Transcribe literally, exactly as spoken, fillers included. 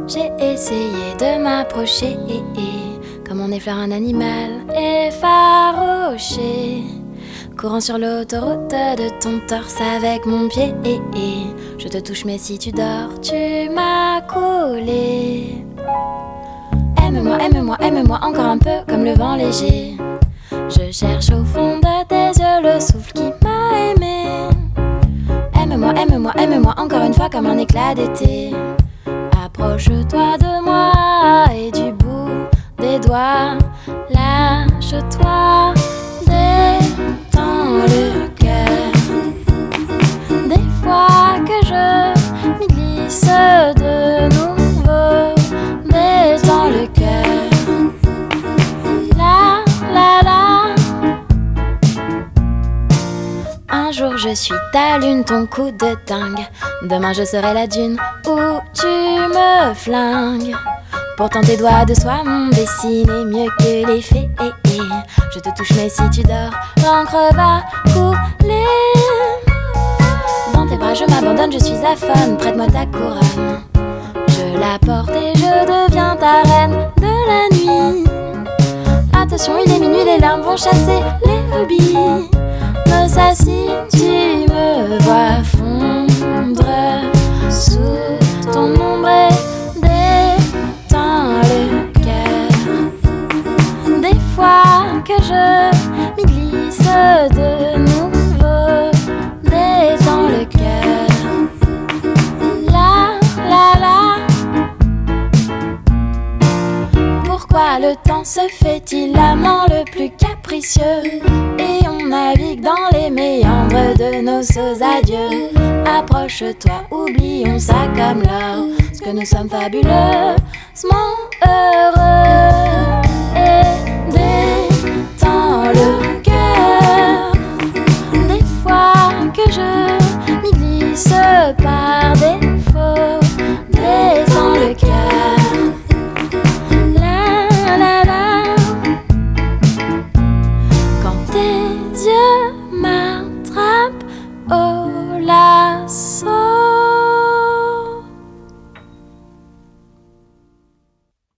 J'ai essayé de m'approcher, comme on effleure un animal effarouché, courant sur l'autoroute de ton torse avec mon pied. Je te touche mais si tu dors, tu m'as collé. Aime-moi, aime-moi, aime-moi encore un peu comme le vent léger. Je cherche au fond de tes yeux le souffle qui m'a aimé. Aime-moi, aime-moi, aime-moi encore une fois comme un éclat d'été. Approche-toi de moi et du bout des doigts, lâche-toi, détends le cœur. Des fois que je m'y glisse de nouveau, détends le cœur. La la la. Un jour je suis ta lune, ton coup de dingue. Demain je serai la dune où tu me flingues. Pourtant tes doigts de soie m'ont dessiné mieux que les fées. Je te touche mais si tu dors, l'encre va couler. Dans tes bras je m'abandonne, je suis aphone. Prête-moi ta couronne, je la porte et je deviens ta reine de la nuit. Attention, il est minuit, les larmes vont chasser les rubis. Me sacie, tu me vois fondre sous ton ombre et détends le cœur. Des fois que je m'y glisse de nouveau, détends le cœur. La la la. Pourquoi le temps se fait-il l'amant le plus capricieux, et on navigue dans les méandres de nos sots adieux. Approche-toi, oublions ça comme l'or, parce que nous sommes fabuleusement heureux.